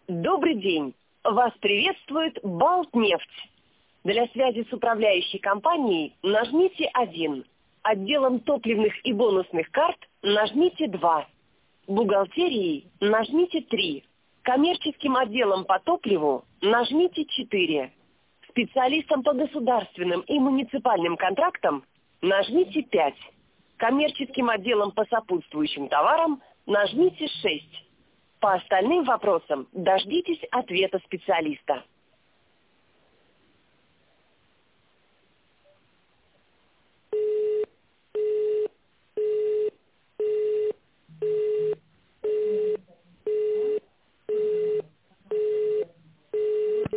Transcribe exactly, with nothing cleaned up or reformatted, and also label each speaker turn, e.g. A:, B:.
A: Добрый день. Вас приветствует Балтнефть. Для связи с управляющей компанией нажмите один. Отделом топливных и бонусных карт нажмите два. Бухгалтерией нажмите три. Коммерческим отделом по топливу нажмите четыре. Специалистам по государственным и муниципальным контрактам нажмите пять. Коммерческим отделом по сопутствующим товарам нажмите шесть. По остальным вопросам дождитесь ответа специалиста.